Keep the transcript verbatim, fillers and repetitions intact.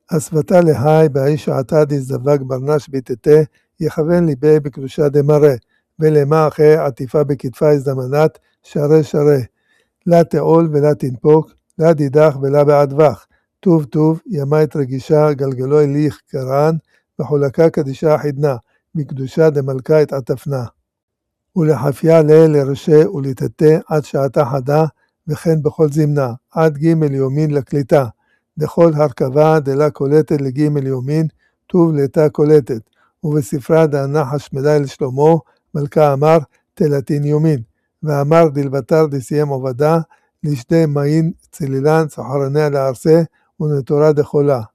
אספתה להי באיש שעתה דזדבק ברנש ביתתה, יכוון ליבי בקדושה דמראה, ולמה אחרי עטיפה בכתפה הזדמנת, שרה שרה, לה תעול ולה תנפוק, לה דידך ולה בעדבך, טוב טוב, ימית רגישה, גלגלו אליך קרן, וחולקה קדישה חידנה, בקדושה דמלכה את עטפנה. ולחפיה לה לרשה ולתתה עד שעתה חדה, וכן בכל זמנה, עד ג' יומין לקליטה, דכל הרכבה דלה קולטת לג' יומין, טוב לתה קולטת, ובספרה דהנחש מדי לשלמה, מלכה אמר תלתין יומין, ואמר דלבטר דסיים עובדה, לשדה מעין צלילן סוחרניה לארסה, ונטורה דחולה.